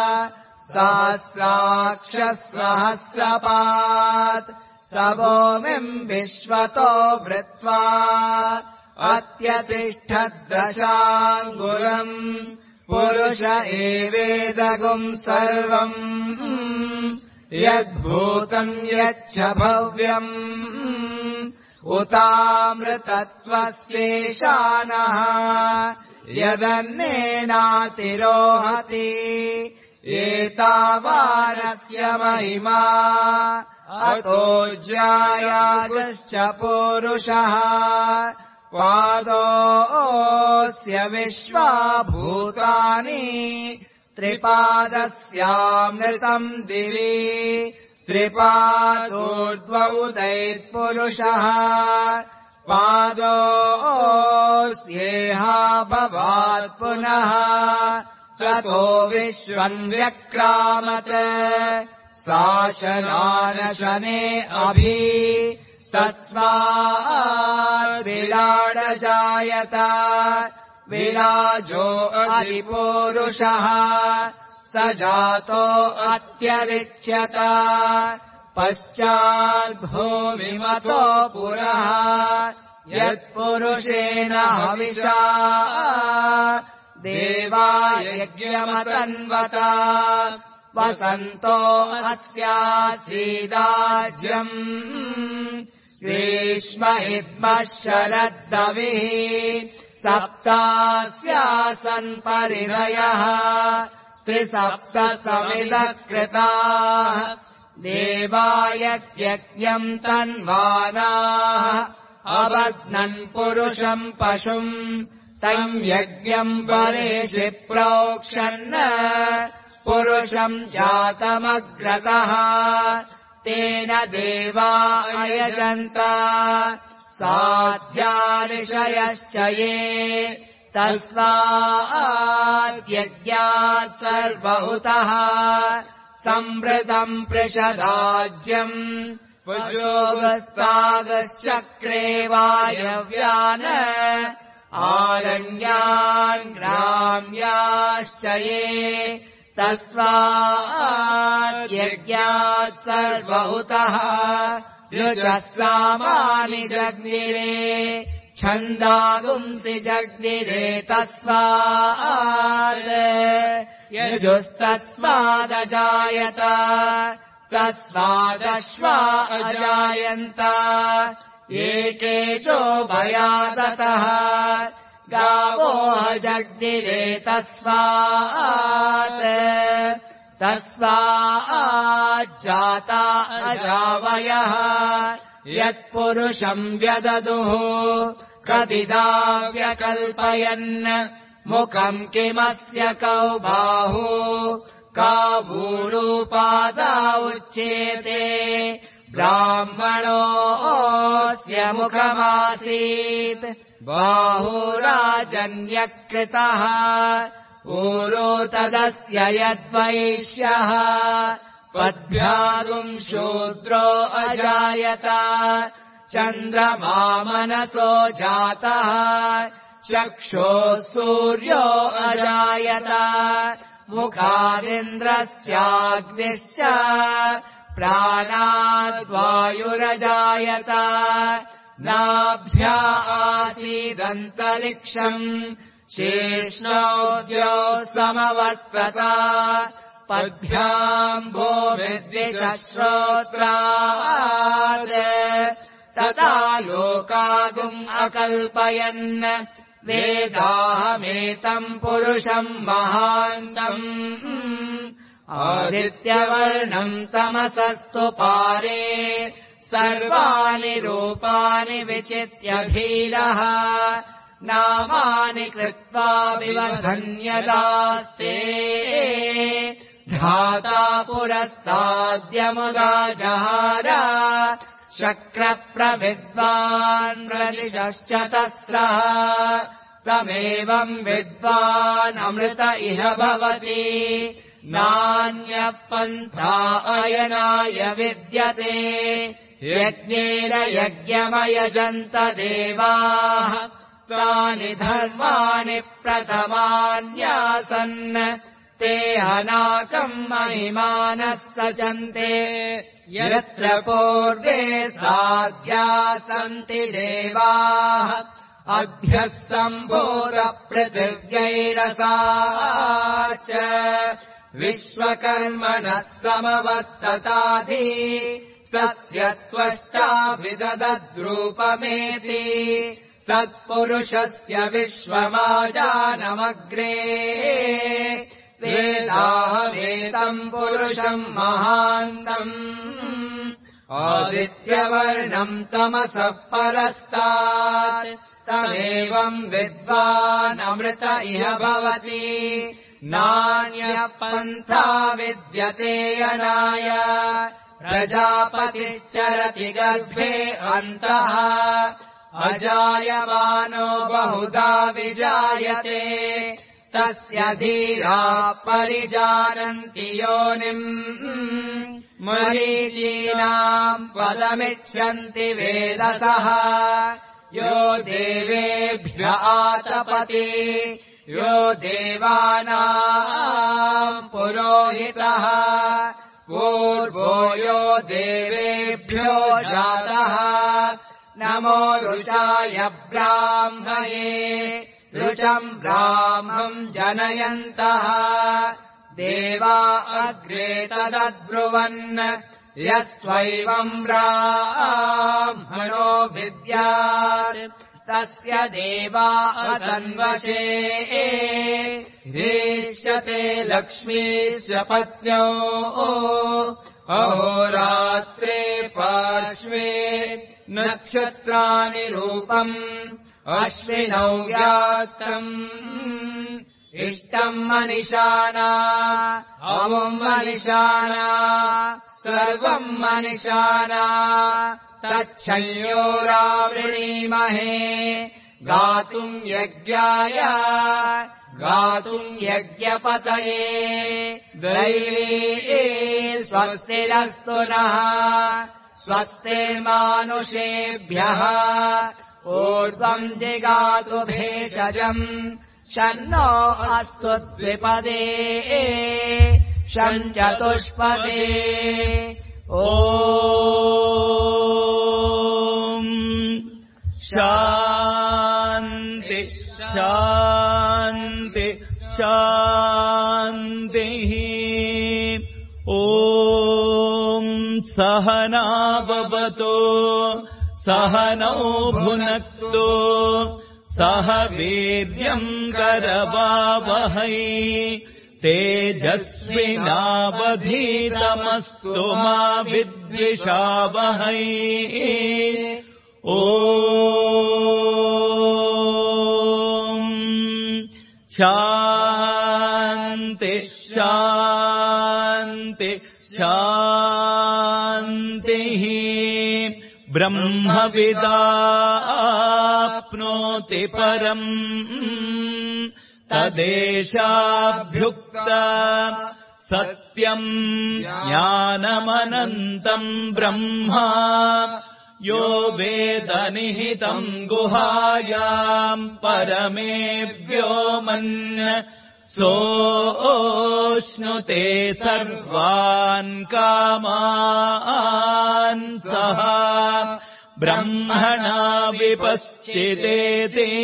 सहस्राक्षः सहस्रपात् स भूमिम् विश्वतो वृत्वा अत्यतिष्ठद्दशाङ्गुलम् पुरुष एवेदगुम् सर्वम् यद्भूतम् यच्च भव्यम् उतामृतत्वस्येशानः यदन्नेनातिरोहति एतावानस्य महिमा अतो ज्यायागश्च पूरुषः पादोऽस्य विश्वाभूतानि त्रिपादस्यामृतम् दिवि त्रिपादोर्ध्वमुदैत्पुरुषः पादोऽस्येहा भवात् पुनः ततो विश्वम् व्यक्रामत् शासनानशने अभि तस्मात् विराड जायत विराजो अधिपूरुषः स जातो अत्यरिच्यत पश्चाद्भूमिमतो पुरः यत्पुरुषेण हविषा देवा यज्ञमतन्वत वसन्तो अस्यासीदाज्यम् ग्रीष्म इद्मः शरद्दविः सप्तास्यासन् परिधयः 37 कृताः देवाय यज्ञम् तन्वानाः अबध्नन् पुरुषम् पशुम् तम् यज्ञम् परेषि प्रोक्षन् पुरुषम् जातमग्रतः तेन देवा अयजन्त साध्यानिशयश्च ये तस्माद्यज्ञाः सर्वहुतः संवृतम् पृषदाज्यम् पशुगस्तागश्चक्रे वायव्यान् आरण्यान् ग्राम्याश्च ये तस्माद्यज्ञाः सर्वहुतः युजः सामानि जग्निरे छन्दागुंसि जग्निरे तस्माद् यजुस्तस्मादजायत तस्मादश्वा अजायन्त एकेचोभयादतः गावो जग्निरे तस्माज्जाता अजावयः यत्पुरुषम् व्यददुः कदिदा व्यकल्पयन् मुखम् किमस्य कौ बाहु कावूरूपादा उच्येते ब्राह्मणोऽस्य मुखमासीत् बाहुराजन्यकृतः ऊरो तदस्य यद्वैश्यः पद्भ्यागुम् शूद्रो अजायत चन्द्रमा मनसो जातः चक्षुः सूर्यो अजायत मुखादिन्द्रस्याग्निश्च प्राणाद्वायुरजायत नाभ्या आसीदन्तरिक्षम् शेष्णोद्यो समवर्तत पद्भ्याम् भूमिद्विषश्रोत्रात् तदा लोकागुम् अकल्पयन् वेदाहमेतम् पुरुषम् महान्तम् आदित्यवर्णम् तमसस्तु पारे सर्वाणि रूपाणि विचित्य धीरः नामानि कृत्वा विवधन्यदास्ते धाता पुरस्ताद्यमुदाजहार शक्रप्रविद्वान् प्रतिशश्चतस्रः तमेवम् विद्वान् अमृत इह भवति नान्यः पन्था अयनाय विद्यते यज्ञेन यज्ञमयजन्त देवाः तानि धर्माणि प्रथमान्यासन् ते अनाकम् महिमानः सचन्ते यत्र पूर्वे साध्या सन्ति देवाः अभ्यस्तम्भूतपृथिव्यैरसा च विश्वकर्मणः समवर्तताधि तस्य त्वष्टाभिदद्रूपमेति तत्पुरुषस्य विश्वमाजानमग्रे वेदाहमेतम् पुरुषम् महान्तम् आदित्यवर्णम् तमसः परस्तात् तमेवम् विद्वान् अमृत इह भवति नान्यः पन्था विद्यते अनाय प्रजापतिश्चरति गर्भे अन्तः अजायमानो बहुधा विजायते तस्य धीराः परिजानन्ति योनिम् मरीचीनाम् पदमिच्छन्ति वेदसः यो देवेभ्य आतपति यो देवानाम् पुरोहितः पूर्वो यो देवेभ्यो जातः नमो रुचाय ब्राह्मये रुचम् ब्राह्मम् जनयन्तः देवा अग्रे तदब्रुवन् यस्त्वैवम् ब्राह्मणो विद्यात् तस्य देवा असन्वशे ह्रीष्यते लक्ष्मीश्च पत्न्यो अहोरात्रे पार्श्वे नक्षत्राणि रूपम् अश्विनौ व्याक्तम् इष्टम् मनिषाणा अमुम् मनिषाणा सर्वम् मनिषाणा तच्छयोरावृणीमहे गातुम् यज्ञाय गातुम् यज्ञपतये दैवी स्वस्तिरस्तु नः स्वस्तिर्मानुषेभ्यः ऊर्ध्वम् जिगातु भेषजम् शन्नो अस्तु द्विपदे शञ्चतुष्पदे ॐ शान्ति शान्ति शान्तिः ॐ सहना भवतु सहनौ भुनक्तु सह वीर्यम् करवावहै तेजस्विनावधीतमस्तु मा विद्विषावहै ॐ शान्ति शान्ति शान्तिः ब्रह्मविदाप्नोति परम् तदेशाभ्युक्त सत्यम् ज्ञानमनन्तम् ब्रह्मा यो वेदनिहितम् गुहायाम् परमे व्योमन् सोऽश्नुते सर्वान् कामान् सः ब्रह्मणा विपश्चितेति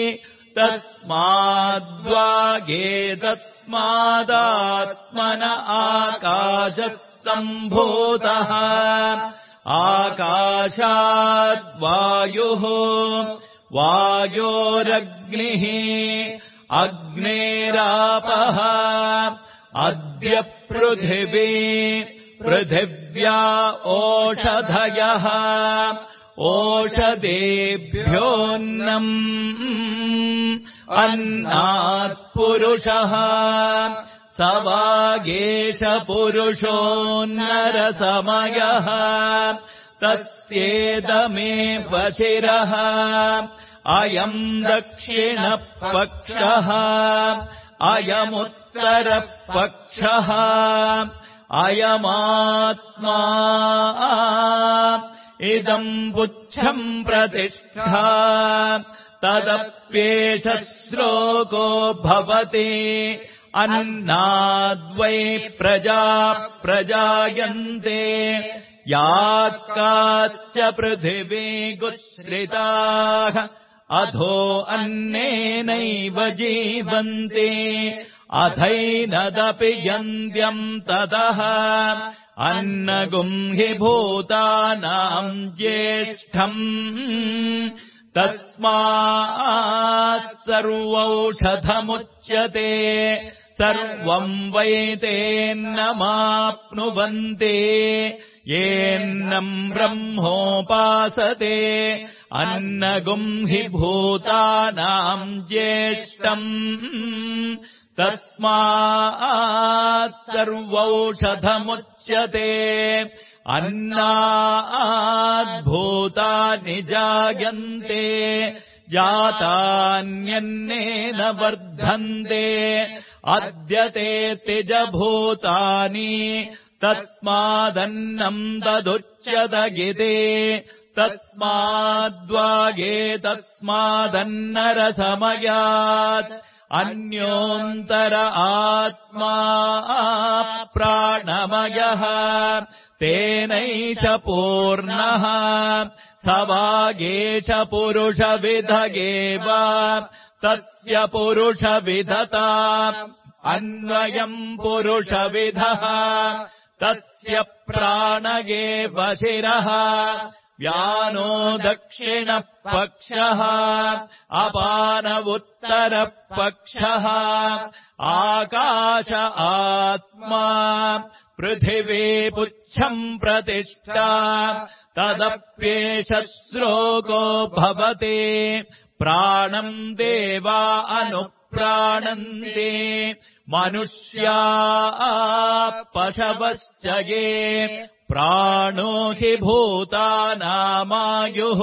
तस्माद्वागेतस्मादात्मन आकाशः सम्भूतः आकाशाद्वायुः वायोरग्निः अग्नेरापः अद्य पृथिवी पृथिव्या ओषधयः ओषधेभ्योऽन्नम् अन्नात् पुरुषः स वागेश पुरुषोन्नरसमयः तस्येदमेव शिरः अयम् दक्षिणपक्षः अयमुत्तरपक्षः अयमात्मा इदम् पुच्छम् प्रतिष्ठा तदप्येष श्लोको भवति अन्नाद्वै प्रजा प्रजायन्ते यात्काच्च पृथिवी गुच्छ्रिताः अधो अन्नेनैव जीवन्ति अथैनदपि यन्त्यम् ततः अन्नगुम् हि भूतानाम् ज्येष्ठम् तस्मात् सर्वौषधमुच्यते सर्वम् वै तेन्नमाप्नुवन्ति येन्नम् ब्रह्मोपासते अन्नगुम् हि भूतानाम् ज्येष्ठम् तस्मात् सर्वौषधमुच्यते अन्नाद्भूतानि जायन्ते जातान्यन्नेन वर्धन्ते अद्यते तिजभूतानि तस्मादन्नम् तदुच्यत गिते तस्माद्वागे तस्मादन्नरसमयात् अन्योन्तर आत्मा प्राणमयः तेनैष पूर्णः स वागेश पुरुषविधगेव तस्य पुरुषविधता अन्वयम् पुरुषविधः तस्य प्राणगे वशिरः व्यानो दक्षिणपक्षः अपान उत्तरपक्षः आकाश आत्मा पृथिवी पुच्छम् प्रतिष्ठा तदप्येष श्लोको भवति प्राणम् देवा अनुप्राणन्ति मनुष्या पशवश्च ये प्राणो हि भूतानामायुः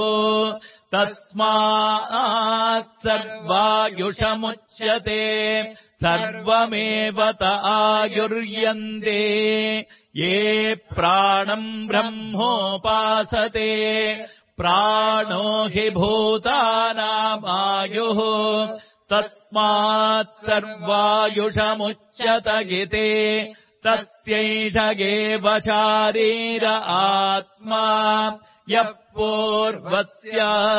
तस्मात् सर्वायुषमुच्यते सर्वमेव त आयुर्यन्ते ये प्राणम् ब्रह्मोपासते प्राणो हि भूतानामायुः तस्मात् सर्वायुषमुच्यत इति तस्यैष एव शारीर आत्मा यः पूर्वस्य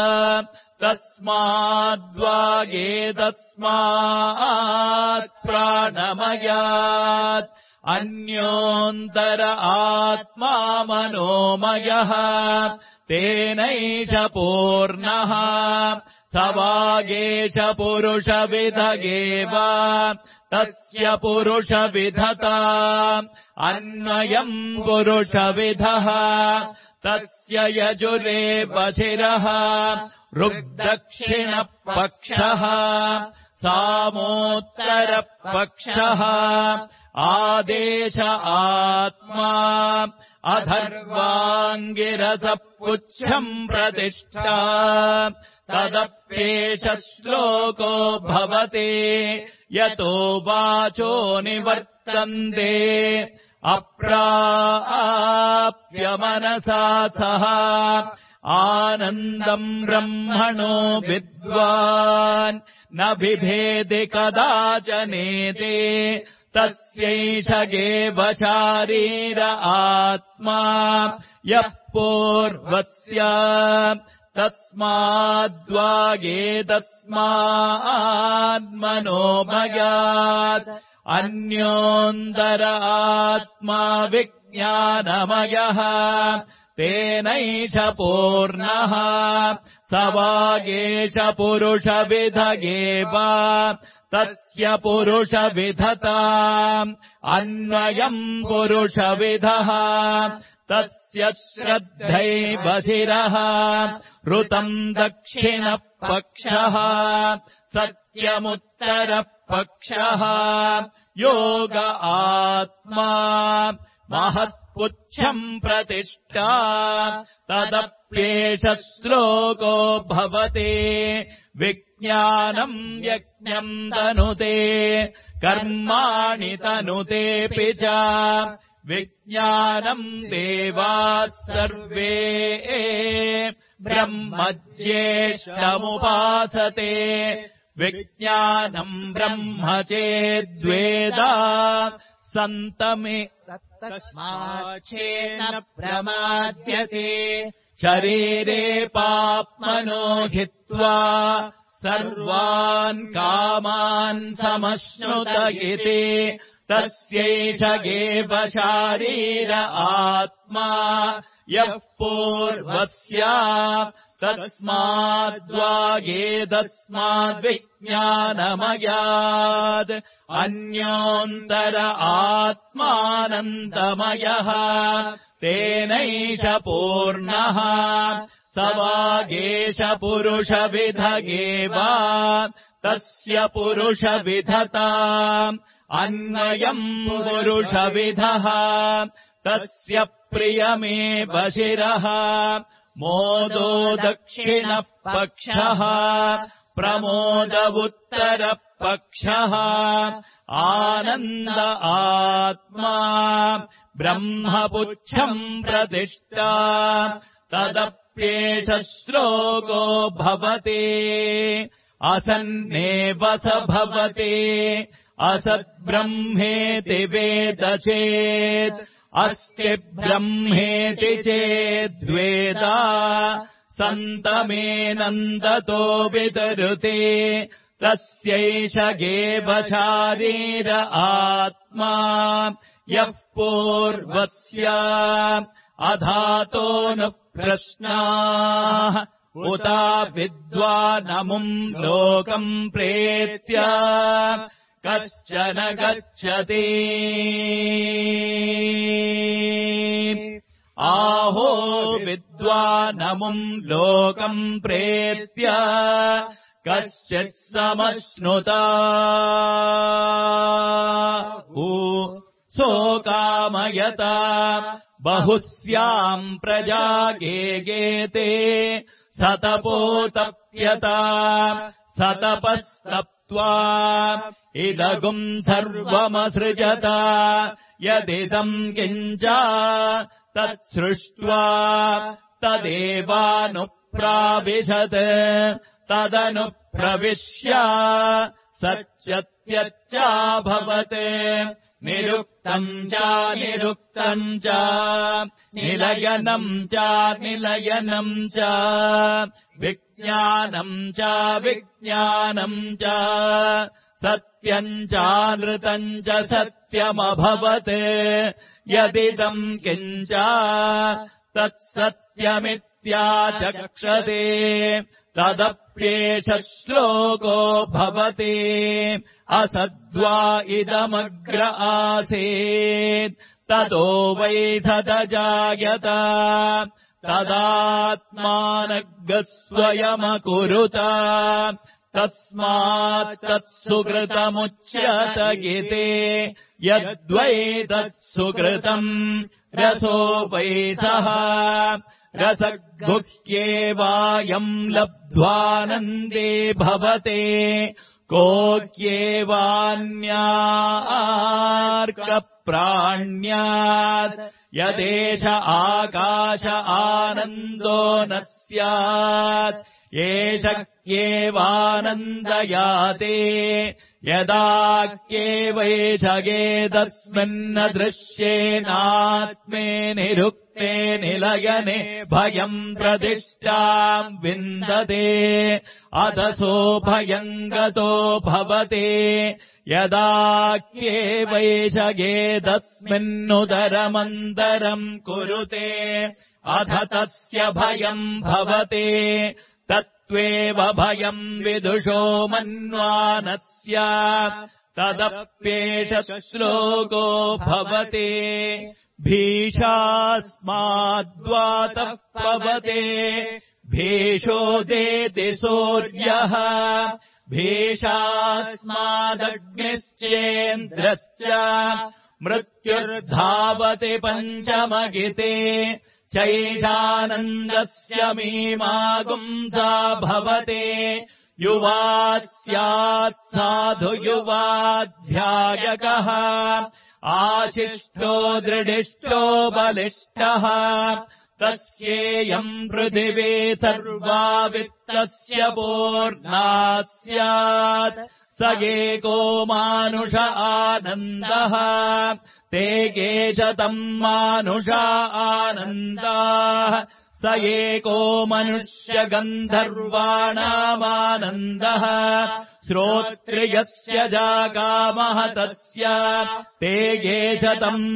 तस्माद्वागेतस्मात् प्राणमयात् अन्योन्तर आत्मा मनोमयः तेनैष पूर्णः स वागेश पुरुषविद एव तस्य पुरुषविधता अन्वयम् पुरुषविधः तस्य यजुरेव शिरः ऋग्दक्षिणपक्षः सामोत्तरपक्षः आदेश आत्मा अथर्वाङ्गिरसपुच्छम् प्रतिष्ठा तदप्येष श्लोको भवति यतो वाचो निवर्तन्ते अप्राप्य मनसा सह आनन्दम् ब्रह्मणो विद्वान् न बिभेति कदाचनेति तस्यैष एव शारीर आत्मा यः पूर्वस्य तस्माद्वागेतस्मान्मनोमयात् अन्योन्तर आत्मा विज्ञानमयः तेनैष पूर्णः स वागेश पुरुषविद एव तस्य पुरुषविधता अन्वयम् पुरुषविधः तस्य श्रद्धैव शिरः ऋतम् दक्षिणपक्षः सत्यमुत्तरपक्षः योग आत्मा महत्पुच्छम् प्रतिष्ठा तदप्येष श्लोको भवति विज्ञानम् यज्ञम् तनुते कर्माणि तनुतेऽपि च विज्ञानम् देवाः सर्वे ब्रह्मज्येष्ठमुपासते विज्ञानम् ब्रह्म चेद्वेद सन्तमे तस्माच्चेन प्रमाद्यते शरीरे पाप्मनो हित्वा सर्वान् कामान् समश्नुत इति तस्यैष एव शारीर आत्मा यः पूर्वस्य तस्माद्वागेतस्माद्विज्ञानमयात् अन्योन्तर आत्मानन्दमयः तेनैष पूर्णः स वागेश पुरुषविद एव तस्य पुरुषविधता अन्वयम् पुरुषविधः तस्य प्रियमेव शिरः मोदो दक्षिणः पक्षः प्रमोद उत्तरपक्षः आनन्द आत्मा ब्रह्मपुच्छम् प्रतिष्ठा तदप्येष श्लोको भवति असन्नेव स भवति असद्ब्रह्मेति वेद चेत् अस्ति ब्रह्मेति चेद्वेद सन्तमेनन्दतो वितरुते तस्यैष गेव शारीर आत्मा यः पूर्वस्य अधातोऽनुप्रश्नाः उता विद्वानमुम् लोकम् प्रेत्य कश्चन गच्छति आहो विद्वानमुम् लोकम् प्रेत्य कश्चित् समश्नुता सोकामयता बहुस्याम् प्रजा गेगेते सतपोतप्यता सतपस्तप्त्वा इदगुम् सर्वमसृजत यदिदम् किञ्च तत्सृष्ट्वा तदेवानुप्राविशत् तदनुप्रविश्य सत्यत्यच्चाभवत् निरुक्तम् च निरुक्तम् च निलयनम् च निलयनम् च विज्ञानम् च विज्ञानम् च सत्यम् चानृतम् च सत्यमभवत् यदिदम् किञ्च तत्सत्यमित्याचक्षते तदप्येष श्लोको भवति असद्वा इदमग्र आसीत् ततो वै सदजायत तदात्मानग् स्वयमकुरुत तस्मात् तत्सुकृतमुच्यत गिते यद्वै तत्सुकृतम् रसो वै सः रसगुह्येवायम् लब्ध्वानन्दे भवते कोऽक्येवान्यार्कप्राण्यात् यदेष आकाश आनन्दो न स्यात् एष क्येवानन्दयाते यदाक्येवैष गेदस्मिन्न दृश्येनात्मे निरुक्ते निलयने भयम् प्रतिष्ठाम् विन्दते अदसो भयम् गतो भवते यदाक्येवैष गेदस्मिन्नुदरमन्तरम् कुरुते अथ तस्य भयम् भवते तत्त्वेव भयम् विदुषो मन्वानस्य तदप्येष श्लोको भवते भीषास्माद्वातः पवते भीषोदेति सूर्यः भीषास्मादग्निश्चेन्द्रश्च मृत्युर्धावति पञ्चमगिते चैषानन्दस्य मीमागुंसा भवते युवात् स्यात् साधु युवाध्यायकः आशिष्टो दृढिष्टो बलिष्ठः तस्येयम् पृथिवी सर्वा वित्तस्य पूर्णा स्यात् स एको मानुष आनन्दः ते केशतम् मानुषा आनन्दाः स एको मनुष्यगन्धर्वाणामानन्दः श्रोत्रियस्य जाकामः तस्य ते केशतम्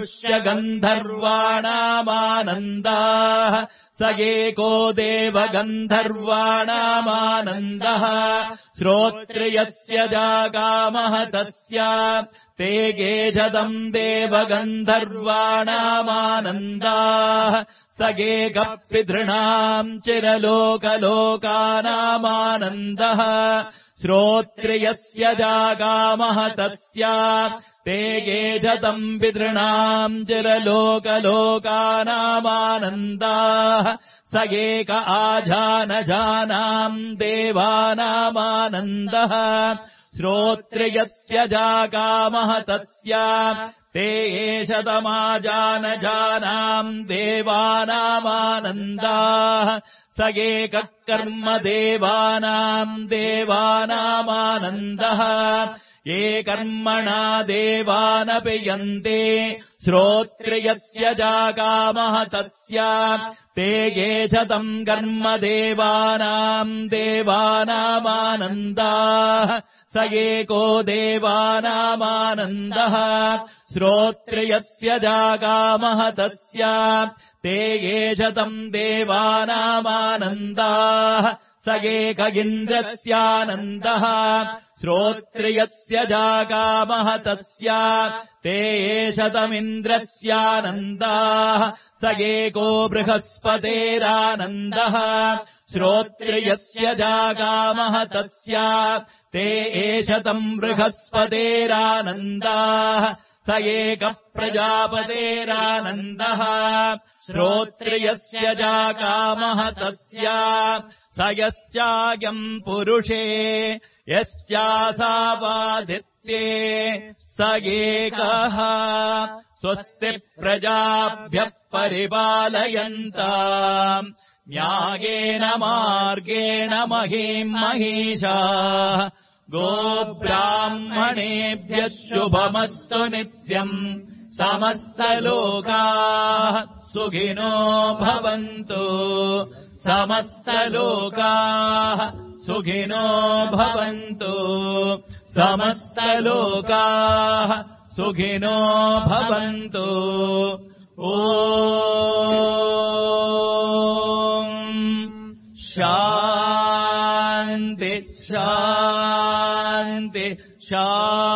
मनुष्यगन्धर्वाणामानन्दाः स एको देवगन्धर्वाणामानन्दः श्रोत्रियस्य जाकामः तस्य ते केशतम् देवगन्धर्वाणामानन्दाः स एकपितॄणाम् चिरलोकलोकानामानन्दः श्रोत्रियस्य जाकामः तस्य ते केशतम् पितॄणाम् चिरलोकलोकानामानन्दाः स एक आजानजानाम् देवानामानन्दः श्रोत्रियस्य जाकामः तस्य ते एषतमाजानजानाम् देवानामानन्दाः स एकः कर्म देवानाम् देवानामानन्दः ये कर्मणा देवानपि यन्ते श्रोत्रियस्य जाकामः तस्य ते ये शतम् कर्म देवानामानन्दाः स एको देवानामानन्दः श्रोत्रियस्य जागामः तस्य ते ये शतम् देवानामानन्दाः स एक इन्द्रस्यानन्दः श्रोत्रियस्य जागामः तस्य ते ये शतमिन्द्रस्यानन्दाः स एको बृहस्पतेरानन्दः श्रोत्रियस्य जागामः तस्य ते ये शतम् बृहस्पतेरानन्दाः स एक प्रजापतेरानन्दः श्रोत्रियस्य जागामः तस्य स यश्चायम् पुरुषे यश्चासावादित्ये स एकः स्वस्ति प्रजाभ्यः परिपालयन्ताम् न्यायेन मार्गेण महीम् महिषाः गोब्राह्मणेभ्यः शुभमस्तु नित्यम् समस्तलोकाः सुखिनो भवन्तु समस्तलोकाः सुखिनो भवन्तु समस्तलोकाः सुखिनो भवन्तु ॐ शान्ति शान्ति शान्ति